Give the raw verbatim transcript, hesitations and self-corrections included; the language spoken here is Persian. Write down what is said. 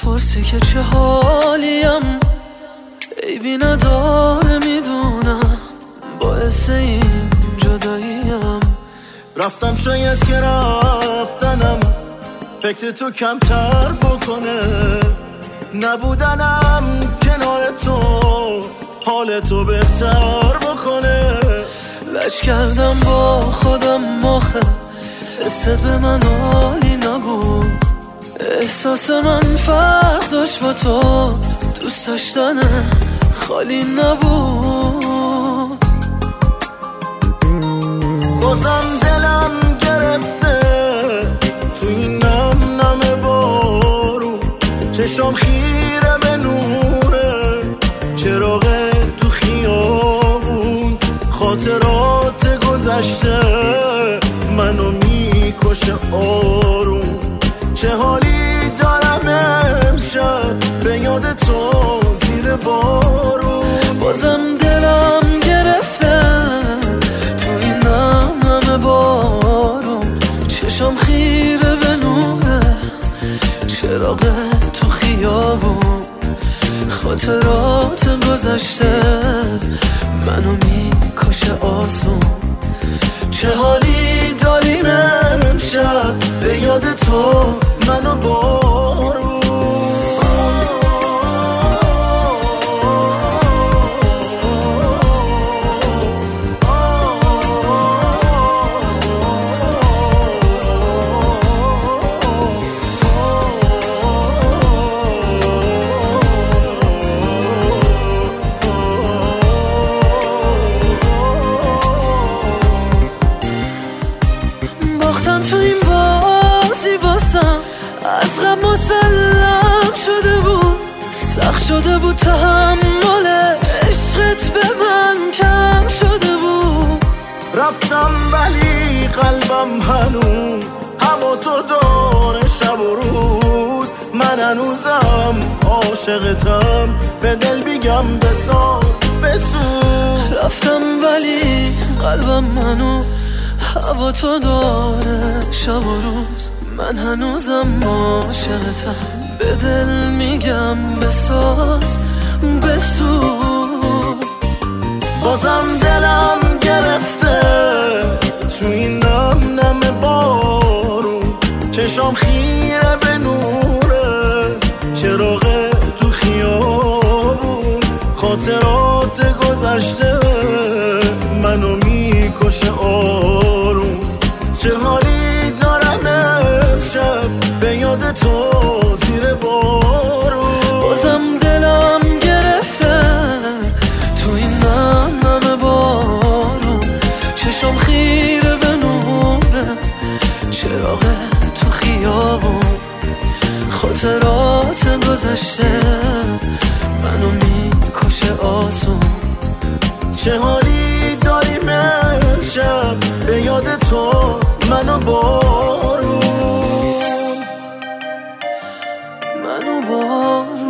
میپرسی که چه حالیم، عیبی نداره میدونم، باعث این جداییم. رفتم شاید که رفتنم فکر تو کمتر بکنه، نبودنم کنار تو حال تو بهتر بکنه. لج کردم با خودم آخه حست به من حالی نبود، احساس من فرق داشت با تو، دوست داشتن خالی نبود. بازم دلم گرفته تو این نم نم بارو، چشام خیره به نوره چراغ تو خیابون، خاطرات گذشته منو میکشه آروم. چه حالی دارم امشب به یاد تو زیر بارون. بازم دلم گرفته تو این نم نم بارون، چشام خیره به نوره چراغ تو خیابون، خاطرات گذشته منو میکشه آسون. چه حالی داریم امشب به یاد تو منو بارون. باختم تو این بازی واسم، از غم مسلم شده بود، سخت شده بود تحملش، عشقت به من کم شده بود. رفتم ولی قلبم هنوز هوا تو داره شب و روز، من هنوزم عاشقتم، به دل بیگم بساز بسوز. رفتم ولی قلبم هنوز هوا تو داره شب و روز، من هنوزم عاشقتم، به دل میگم بساز بسوز. بازم دلم گرفته تو این نم نم بارون، چشام خیره به نوره چراغ تو خیابون، خاطرات گذشته منو میکشه آروم. چه حالی دارم امشب به یاد تو زیر بارون. بازم دلم گرفته تو این نم نم بارون، چشم خیره به نوره چراغ تو خیابون، خاطرات گذشته منو میکشه آسون. چه حالی داریم امشب به یاد تو منو بارون منو بارون.